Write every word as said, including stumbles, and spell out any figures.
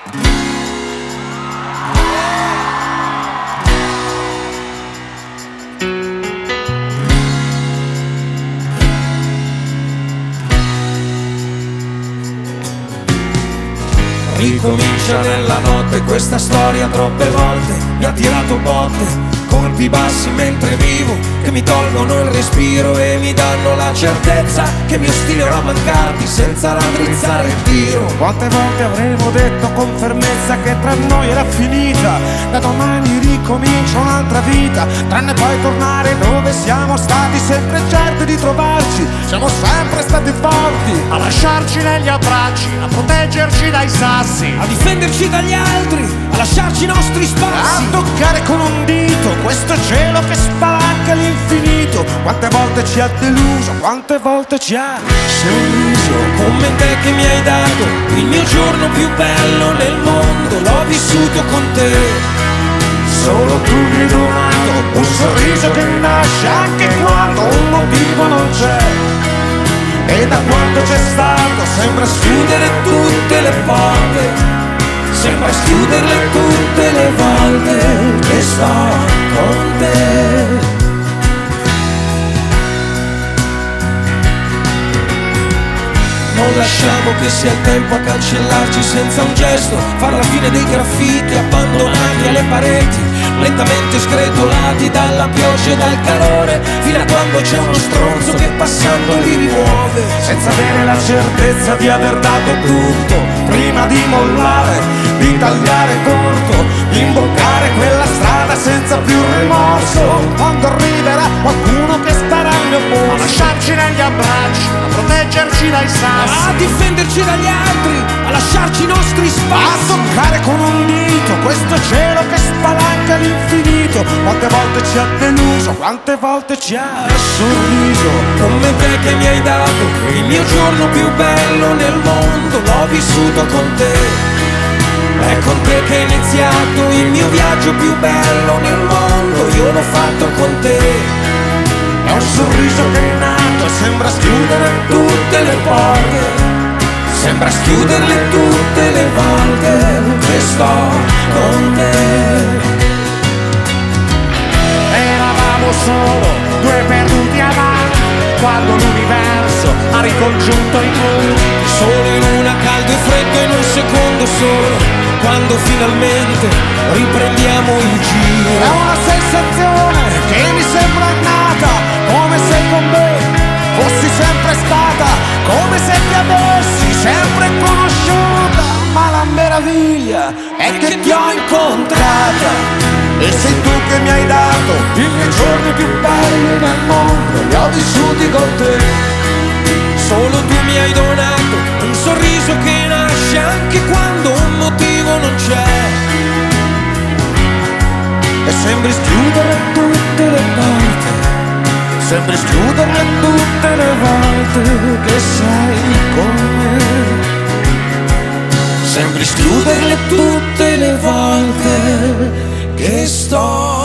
Ricomincia nella notte questa storia, troppe volte mi ha tirato botte, colpi bassi mentre vivo che mi tolgono il respiro e mi danno la certezza che mi ostinero a mancarti senza raddrizzare il tiro. Quante volte avremo detto con fermezza che tra noi era finita, da domani ricomincia un'altra vita, tranne poi tornare dove siamo stati, sempre certi di trovarci, siamo sempre stati forti, a lasciarci negli abbracci, a proteggerci dai sassi, a difenderci dagli altri, a lasciarci i nostri spazi, a toccare con un dito questo cielo che spalanca l'infinito. Quante volte ci ha deluso, quante volte ci ha sorriso. Come te che mi hai dato il mio giorno più bello nel mondo, l'ho vissuto con te. Solo tu mi hai donato un sorriso che nasce anche quando un motivo non c'è, e da quando c'è stato sembra schiudere tutte le porte, sembra schiuderle tutte le volte che sto con te. Non lasciamo che sia il tempo a cancellarci senza un gesto, far la fine dei graffiti abbandonati alle pareti, lentamente sgretolati dalla pioggia e dal calore, fino a quando c'è uno stronzo che passando li rimuove, senza avere la certezza di aver dato tutto, prima di mollare, di tagliare corto, di imboccare quella strada senza più rimorso. Quando arriverà qualcuno che starà al mio posto, a lasciarci negli abbracci, a proteggerci dai sassi, a difenderci dagli altri, a lasciarci i nostri spazi, a toccare con un dito questo cielo che spalanca l'infinito. Quante volte ci ha deluso, quante volte ci ha sorriso. Come te che mi hai dato il mio giorno più bello nel mondo, l'ho vissuto con te. È con te che è iniziato il mio viaggio più bello nel mondo, io l'ho fatto con te. È un sorriso che è nato e sembra schiudere tutte le porte, sembra schiuderle tutte le volte che sto con te. Eravamo solo due perduti amanti, quando l'universo ha ricongiunto i mondi, solo in una caldo e freddo in un secondo solo, quando finalmente riprendiamo il giro. È una sensazione che mi sembra nata, come se con me fossi sempre stata, come se ti avessi sempre conosciuta. Ma la meraviglia è che ti ho incontrata, e sei tu che mi hai dato i miei giorni più belli nel mondo, li ho vissuti con te. Solo tu mi hai donato un sorriso che nasce anche quando un motivo non c'è, e sembri schiudere tutte le porte, sembri schiuderle tutte le volte che sei con me. Sembri schiuderle tutte le volte che sto